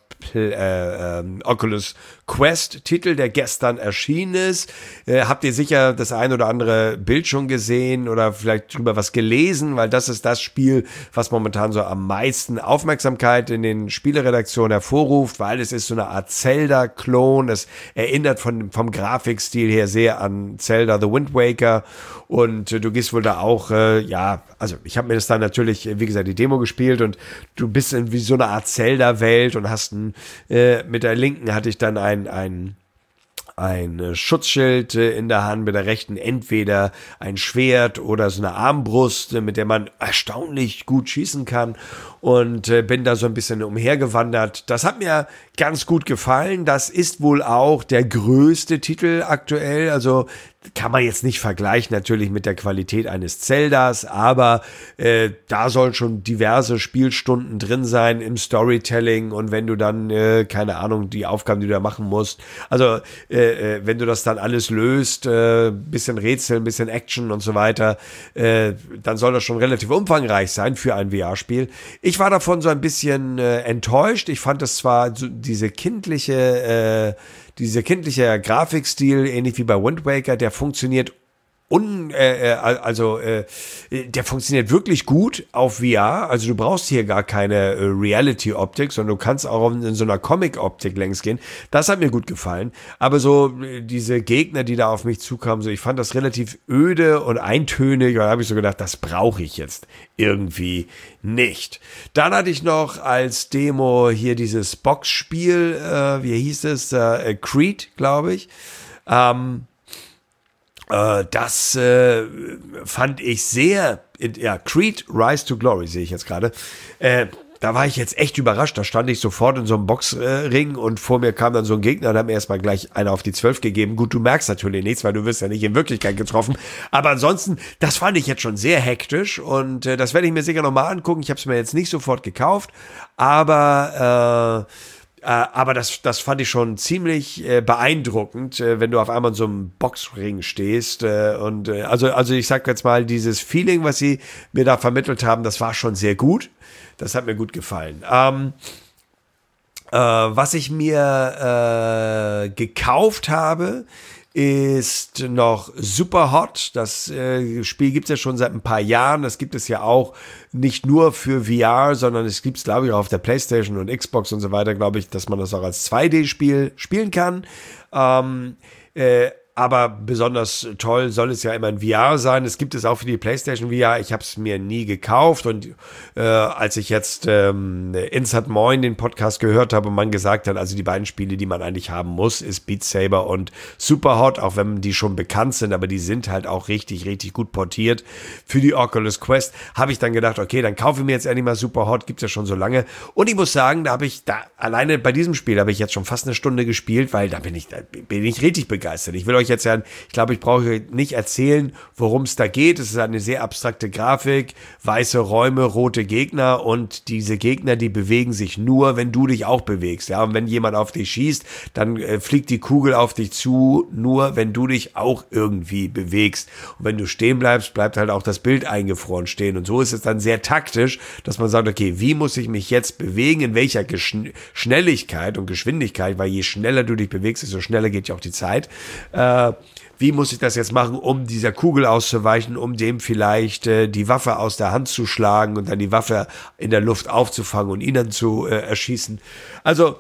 Oculus Quest Titel, der gestern erschienen ist. Habt ihr sicher das ein oder andere Bild schon gesehen oder vielleicht drüber was gelesen, weil das ist das Spiel, was momentan so am meisten Aufmerksamkeit in den Spieleredaktionen hervorruft, weil es ist so eine Art Zelda-Klon. Es erinnert vom Grafikstil her sehr an Zelda The Wind Waker und du gehst wohl da auch, ja, also ich habe mir das dann natürlich, wie gesagt, die Demo gespielt und du bist in wie so eine Art Zelda-Welt und hast mit der linken hatte ich dann ein Schutzschild in der Hand, mit der rechten entweder ein Schwert oder so eine Armbrust, mit der man erstaunlich gut schießen kann und bin da so ein bisschen umhergewandert. Das hat mir ganz gut gefallen. Das ist wohl auch der größte Titel aktuell, also kann man jetzt nicht vergleichen natürlich mit der Qualität eines Zeldas, aber da sollen schon diverse Spielstunden drin sein im Storytelling und wenn du dann, keine Ahnung, die Aufgaben, die du da machen musst, also wenn du das dann alles löst, bisschen Rätsel, ein bisschen Action und so weiter, dann soll das schon relativ umfangreich sein für ein VR-Spiel. Ich war davon so ein bisschen enttäuscht. Ich fand das zwar so dieser kindliche Grafikstil, ähnlich wie bei Wind Waker, der funktioniert der funktioniert wirklich gut auf VR. Also du brauchst hier gar keine Reality-Optik, sondern du kannst auch in so einer Comic-Optik längs gehen. Das hat mir gut gefallen. Aber so diese Gegner, die da auf mich zukamen, so ich fand das relativ öde und eintönig. Da habe ich so gedacht, das brauche ich jetzt irgendwie nicht. Dann hatte ich noch als Demo hier dieses Boxspiel, wie hieß es? Creed, glaube ich. Das fand ich sehr, Creed Rise to Glory sehe ich jetzt gerade. Da war ich jetzt echt überrascht. Da stand ich sofort in so einem Boxring und vor mir kam dann so ein Gegner und hat mir erstmal gleich einer auf die 12 gegeben. Gut, du merkst natürlich nichts, weil du wirst ja nicht in Wirklichkeit getroffen. Aber ansonsten, das fand ich jetzt schon sehr hektisch und das werde ich mir sicher nochmal angucken. Ich habe es mir jetzt nicht sofort gekauft, aber das fand ich schon ziemlich beeindruckend, wenn du auf einmal in so einem Boxring stehst. Also ich sag jetzt mal, dieses Feeling, was sie mir da vermittelt haben, das war schon sehr gut. Das hat mir gut gefallen. Was ich mir gekauft habe, ist noch Superhot. Das Spiel gibt es ja schon seit ein paar Jahren. Das gibt es ja auch nicht nur für VR, sondern es gibt es, glaube ich, auch auf der PlayStation und Xbox und so weiter, glaube ich, dass man das auch als 2D-Spiel spielen kann. Aber besonders toll soll es ja immer in VR sein. Es gibt es auch für die PlayStation VR. Ich habe es mir nie gekauft. Und als ich jetzt Insert Moin den Podcast gehört habe und man gesagt hat, also die beiden Spiele, die man eigentlich haben muss, ist Beat Saber und Superhot, auch wenn die schon bekannt sind, aber die sind halt auch richtig, richtig gut portiert für die Oculus Quest, habe ich dann gedacht, okay, dann kaufe ich mir jetzt endlich mal Superhot, gibt's ja schon so lange. Und ich muss sagen, alleine bei diesem Spiel habe ich jetzt schon fast eine Stunde gespielt, weil da bin ich richtig begeistert. Ich will euch jetzt ich glaube, ich brauche euch nicht erzählen, worum es da geht. Es ist eine sehr abstrakte Grafik, weiße Räume, rote Gegner und diese Gegner, die bewegen sich nur, wenn du dich auch bewegst. Ja, und wenn jemand auf dich schießt, dann fliegt die Kugel auf dich zu, nur wenn du dich auch irgendwie bewegst. Und wenn du stehen bleibst, bleibt halt auch das Bild eingefroren stehen. Und so ist es dann sehr taktisch, dass man sagt, okay, wie muss ich mich jetzt bewegen, in welcher Schnelligkeit und Geschwindigkeit, weil je schneller du dich bewegst, desto schneller geht ja auch die Zeit. Wie muss ich das jetzt machen, um dieser Kugel auszuweichen, um dem vielleicht die Waffe aus der Hand zu schlagen und dann die Waffe in der Luft aufzufangen und ihn dann zu erschießen. Also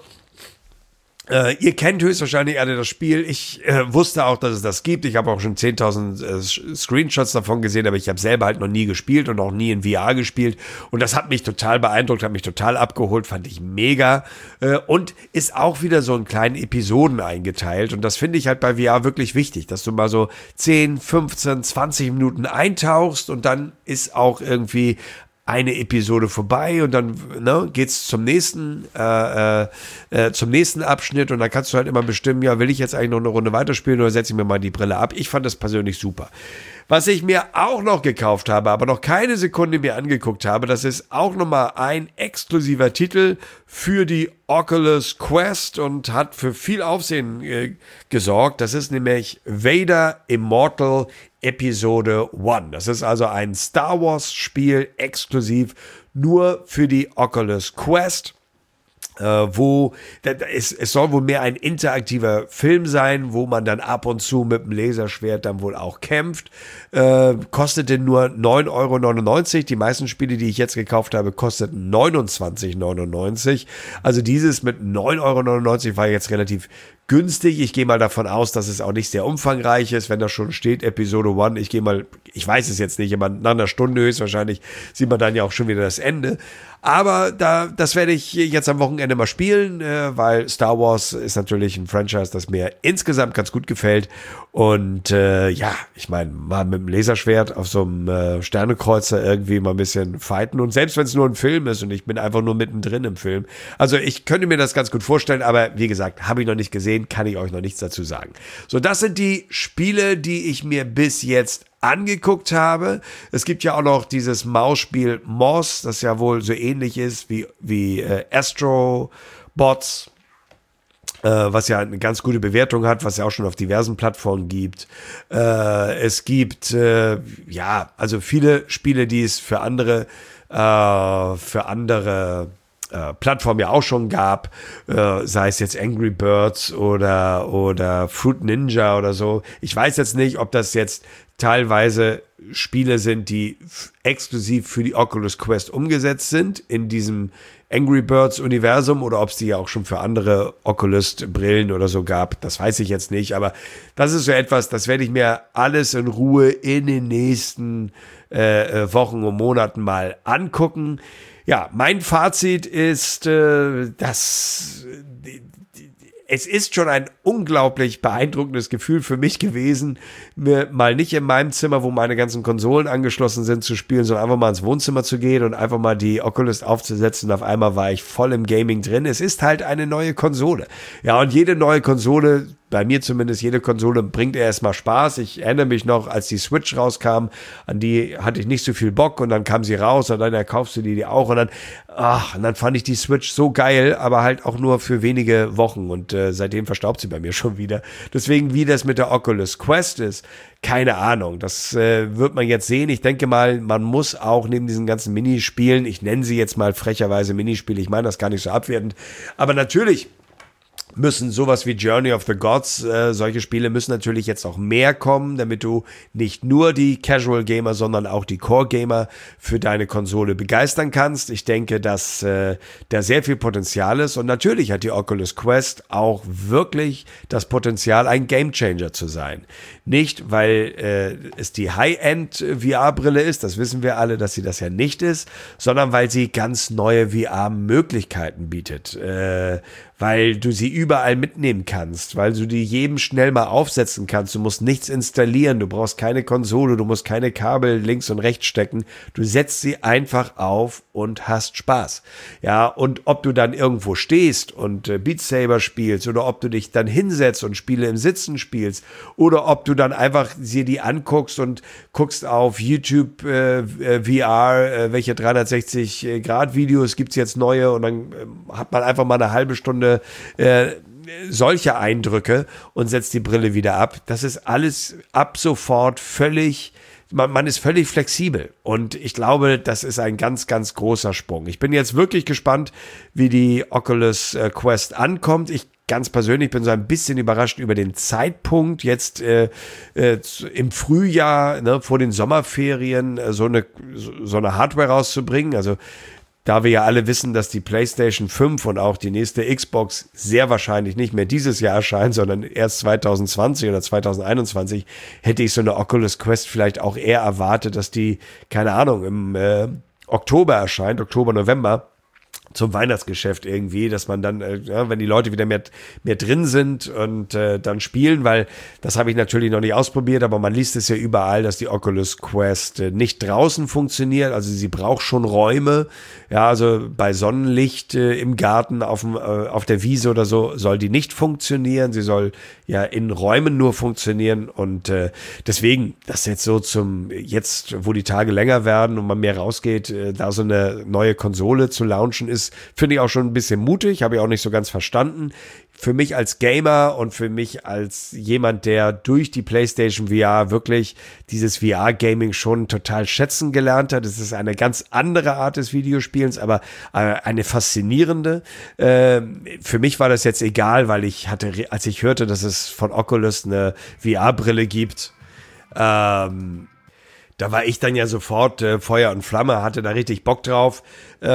ihr kennt höchstwahrscheinlich alle das Spiel. Ich wusste auch, dass es das gibt. Ich habe auch schon 10.000 Screenshots davon gesehen, aber ich habe selber halt noch nie gespielt und auch nie in VR gespielt. Und das hat mich total beeindruckt, hat mich total abgeholt, fand ich mega. Und ist auch wieder so in kleinen Episoden eingeteilt. Und das finde ich halt bei VR wirklich wichtig, dass du mal so 10, 15, 20 Minuten eintauchst und dann ist auch irgendwie eine Episode vorbei und dann geht's zum nächsten Abschnitt und dann kannst du halt immer bestimmen, ja, will ich jetzt eigentlich noch eine Runde weiterspielen oder setze ich mir mal die Brille ab. Ich fand das persönlich super. Was ich mir auch noch gekauft habe, aber noch keine Sekunde mir angeguckt habe, das ist auch nochmal ein exklusiver Titel für die Oculus Quest und hat für viel Aufsehen gesorgt. Das ist nämlich Vader Immortal Episode 1. Das ist also ein Star Wars Spiel exklusiv nur für die Oculus Quest. Es soll wohl mehr ein interaktiver Film sein, wo man dann ab und zu mit dem Laserschwert dann wohl auch kämpft. Kostete nur 9,99 €. Die meisten Spiele, die ich jetzt gekauft habe, kosteten 29,99 €. Also dieses mit 9,99 € war jetzt relativ günstig. Ich gehe mal davon aus, dass es auch nicht sehr umfangreich ist, wenn da schon steht Episode 1. Ich weiß es jetzt nicht, aber nach einer Stunde höchstwahrscheinlich sieht man dann ja auch schon wieder das Ende. Aber das werde ich jetzt am Wochenende mal spielen, weil Star Wars ist natürlich ein Franchise, das mir insgesamt ganz gut gefällt. Und ich meine, mal mit dem Laserschwert auf so einem Sternekreuzer irgendwie mal ein bisschen fighten. Und selbst wenn es nur ein Film ist und ich bin einfach nur mittendrin im Film. Also ich könnte mir das ganz gut vorstellen, aber wie gesagt, habe ich noch nicht gesehen, kann ich euch noch nichts dazu sagen. So, das sind die Spiele, die ich mir bis jetzt angeguckt habe. Es gibt ja auch noch dieses Mausspiel Moss, das ja wohl so ähnlich ist wie Astro Bots, was ja eine ganz gute Bewertung hat, was ja auch schon auf diversen Plattformen gibt. Es gibt also viele Spiele, die es für andere Plattform ja auch schon gab, sei es jetzt Angry Birds oder Fruit Ninja oder so. Ich weiß jetzt nicht, ob das jetzt teilweise Spiele sind, die exklusiv für die Oculus Quest umgesetzt sind, in diesem Angry Birds Universum, oder ob es die ja auch schon für andere Oculus-Brillen oder so gab, das weiß ich jetzt nicht, aber das ist so etwas, das werde ich mir alles in Ruhe in den nächsten Wochen und Monaten mal angucken. Ja, mein Fazit ist, dass es ist schon ein unglaublich beeindruckendes Gefühl für mich gewesen, mir mal nicht in meinem Zimmer, wo meine ganzen Konsolen angeschlossen sind, zu spielen, sondern einfach mal ins Wohnzimmer zu gehen und einfach mal die Oculus aufzusetzen. Und auf einmal war ich voll im Gaming drin. Es ist halt eine neue Konsole. Ja, und jede neue Konsole, bei mir zumindest, jede Konsole bringt erstmal Spaß. Ich erinnere mich noch, als die Switch rauskam, an die hatte ich nicht so viel Bock, und dann kam sie raus und dann kaufst du die auch, und dann fand ich die Switch so geil, aber halt auch nur für wenige Wochen, und seitdem verstaubt sie bei mir schon wieder. Deswegen, wie das mit der Oculus Quest ist, keine Ahnung. Das wird man jetzt sehen. Ich denke mal, man muss auch neben diesen ganzen Minispielen, ich nenne sie jetzt mal frecherweise Minispiele, ich meine das gar nicht so abwertend, aber natürlich müssen sowas wie Journey of the Gods, solche Spiele müssen natürlich jetzt auch mehr kommen, damit du nicht nur die Casual Gamer, sondern auch die Core Gamer für deine Konsole begeistern kannst. Ich denke, dass da sehr viel Potenzial ist, und natürlich hat die Oculus Quest auch wirklich das Potenzial, ein Gamechanger zu sein. Nicht, weil es die High-End VR-Brille ist, das wissen wir alle, dass sie das ja nicht ist, sondern weil sie ganz neue VR-Möglichkeiten bietet. Weil du sie überall mitnehmen kannst, weil du die jedem schnell mal aufsetzen kannst. Du musst nichts installieren, du brauchst keine Konsole, du musst keine Kabel links und rechts stecken. Du setzt sie einfach auf und hast Spaß. Ja, und ob du dann irgendwo stehst und Beat Saber spielst, oder ob du dich dann hinsetzt und Spiele im Sitzen spielst, oder ob du dann einfach sie die anguckst und guckst auf YouTube VR, welche 360-Grad-Videos gibt's jetzt neue, und dann hat man einfach mal eine halbe Stunde solche Eindrücke und setzt die Brille wieder ab. Das ist alles ab sofort völlig, man ist völlig flexibel, und ich glaube, das ist ein ganz, ganz großer Sprung. Ich bin jetzt wirklich gespannt, wie die Oculus Quest ankommt. Ich ganz persönlich bin so ein bisschen überrascht über den Zeitpunkt, jetzt im Frühjahr, ne, vor den Sommerferien, so eine Hardware rauszubringen. Also da wir ja alle wissen, dass die PlayStation 5 und auch die nächste Xbox sehr wahrscheinlich nicht mehr dieses Jahr erscheinen, sondern erst 2020 oder 2021, hätte ich so eine Oculus Quest vielleicht auch eher erwartet, dass die, keine Ahnung, im Oktober erscheint, Oktober, November, zum Weihnachtsgeschäft irgendwie, dass man dann, wenn die Leute wieder mehr drin sind und dann spielen, weil das habe ich natürlich noch nicht ausprobiert, aber man liest es ja überall, dass die Oculus Quest nicht draußen funktioniert, also sie braucht schon Räume, ja, also bei Sonnenlicht im Garten, auf der Wiese oder so, soll die nicht funktionieren, sie soll ja in Räumen nur funktionieren, und deswegen, das jetzt so jetzt, wo die Tage länger werden und man mehr rausgeht, da so eine neue Konsole zu launchen ist, finde ich auch schon ein bisschen mutig, habe ich auch nicht so ganz verstanden. Für mich als Gamer und für mich als jemand, der durch die PlayStation VR wirklich dieses VR-Gaming schon total schätzen gelernt hat. Es ist eine ganz andere Art des Videospielens, aber eine faszinierende. Für mich war das jetzt egal, weil als ich hörte, dass es von Oculus eine VR-Brille gibt, da war ich dann ja sofort Feuer und Flamme, hatte da richtig Bock drauf.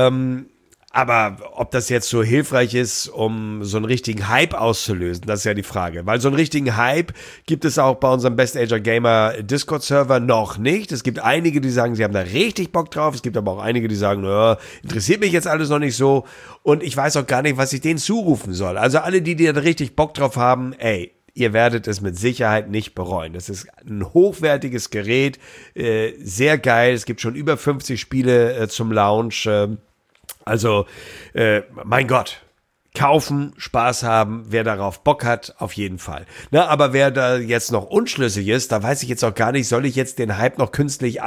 Aber ob das jetzt so hilfreich ist, um so einen richtigen Hype auszulösen, das ist ja die Frage. Weil so einen richtigen Hype gibt es auch bei unserem Best Ager Gamer Discord-Server noch nicht. Es gibt einige, die sagen, sie haben da richtig Bock drauf. Es gibt aber auch einige, die sagen, interessiert mich jetzt alles noch nicht so. Und ich weiß auch gar nicht, was ich denen zurufen soll. Also alle, die da richtig Bock drauf haben, ihr werdet es mit Sicherheit nicht bereuen. Das ist ein hochwertiges Gerät, sehr geil. Es gibt schon über 50 Spiele zum Launch. Also, mein Gott, kaufen, Spaß haben, wer darauf Bock hat, auf jeden Fall. Na, aber wer da jetzt noch unschlüssig ist, da weiß ich jetzt auch gar nicht, soll ich jetzt den Hype noch künstlich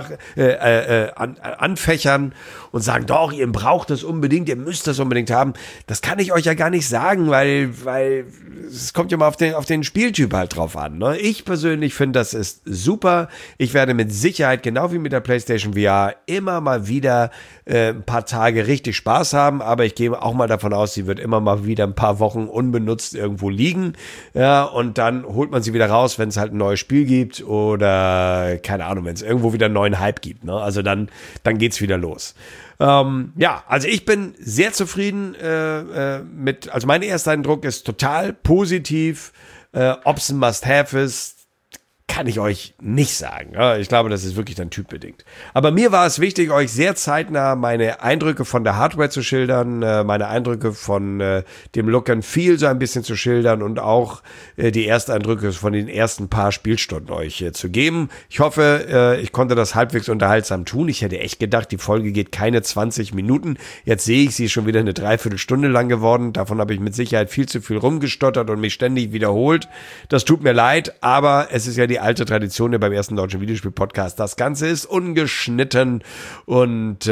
anfächern und sagen, doch, ihr braucht das unbedingt, ihr müsst das unbedingt haben. Das kann ich euch ja gar nicht sagen, weil es kommt ja mal auf den Spieltyp halt drauf an. Ne? Ich persönlich finde, das ist super. Ich werde mit Sicherheit, genau wie mit der PlayStation VR, immer mal wieder ein paar Tage richtig Spaß haben, aber ich gehe auch mal davon aus, sie wird immer mal wieder ein paar Wochen unbenutzt irgendwo liegen. Ja, und dann holt man sie wieder raus, wenn es halt ein neues Spiel gibt oder, keine Ahnung, wenn es irgendwo wieder einen neuen Hype gibt. Ne? Also dann geht's wieder los. Ja, also ich bin sehr zufrieden also mein erster Eindruck ist total positiv. Ob es ein Must-Have ist, kann ich euch nicht sagen. Ich glaube, das ist wirklich dann typbedingt. Aber mir war es wichtig, euch sehr zeitnah meine Eindrücke von der Hardware zu schildern, meine Eindrücke von dem Look and Feel so ein bisschen zu schildern und auch die Ersteindrücke von den ersten paar Spielstunden euch zu geben. Ich hoffe, ich konnte das halbwegs unterhaltsam tun. Ich hätte echt gedacht, die Folge geht keine 20 Minuten. Jetzt sehe ich, sie ist schon wieder eine Dreiviertelstunde lang geworden. Davon habe ich mit Sicherheit viel zu viel rumgestottert und mich ständig wiederholt. Das tut mir leid, aber es ist ja die alte Tradition beim ersten deutschen Videospiel-Podcast. Das Ganze ist ungeschnitten und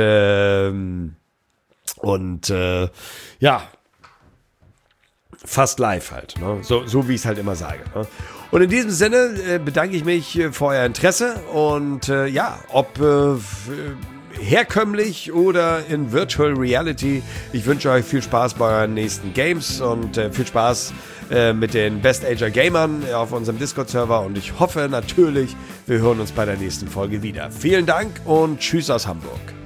ja, fast live halt. Ne? So wie ich es halt immer sage. Ne? Und in diesem Sinne bedanke ich mich für euer Interesse und ja, ob herkömmlich oder in Virtual Reality. Ich wünsche euch viel Spaß bei euren nächsten Games und viel Spaß mit den Best Ager Gamern auf unserem Discord-Server und ich hoffe natürlich, wir hören uns bei der nächsten Folge wieder. Vielen Dank und tschüss aus Hamburg.